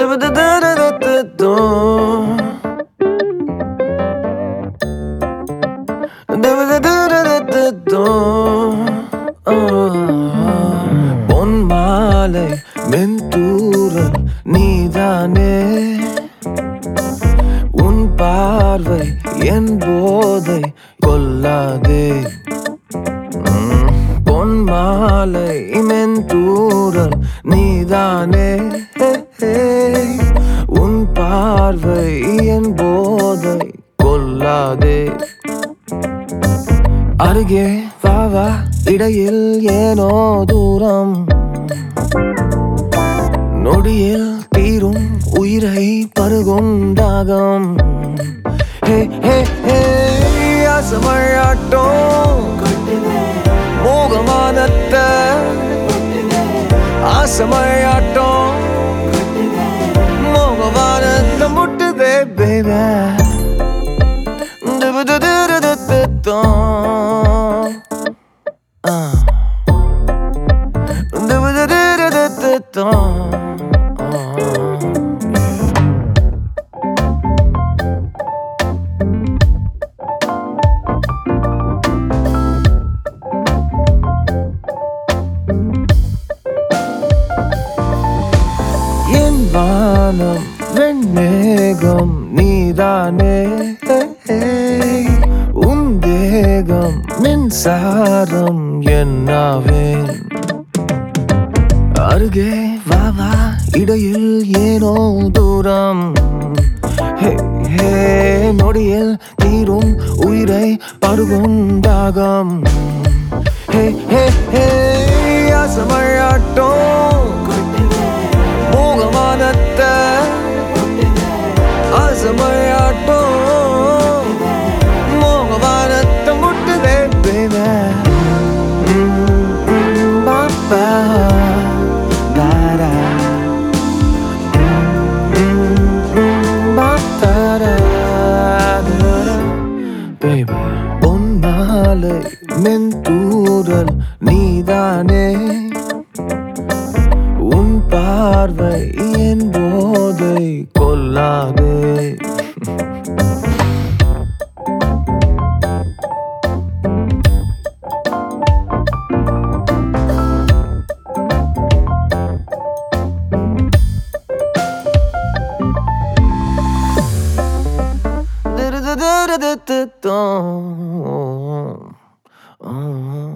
பொன்மாலை மென்தூரல் நீதானே, உன் பார்வை என் போதை கொல்லாதே. பொன்மாலை மென்தூரல் நீதானே, உன் பார்வை என் போதை கொல்லாதே. அருகே வா வா, இடையில் ஏனோ தூரம், நொடியில் தீரும் உயிரை பருகும் தாகம். ஹே ஹே ஹே, ஆசமழையாட்டம் மோகமானத்த, ஆசமழையாட்டம் மோகமானத்த முட்டுதே பேபே. என் வானம் வெண்மேகம் நீதானே, உன் தேகம் மின்சாரம் என்னாவேன். அருகே வா வா, இடையில் ஏனோ தூரம், ஹே ஹே, நொடியில் தீரும் உயிரை பருகும் தாகம். ஹே ஹே ஹே, ஆசமழையாட்டம் மோகமானத்த, ஆசமழையாட்டம் மோகமானத்த முட்டுதே பேபே. பாப்பா தாரா, பாத்தாரா பேபே. பொன்மாலை மென்தூரல் நீதானே, உன் பார்வை என் போதை கொல்லாதே. Da da da da da da da.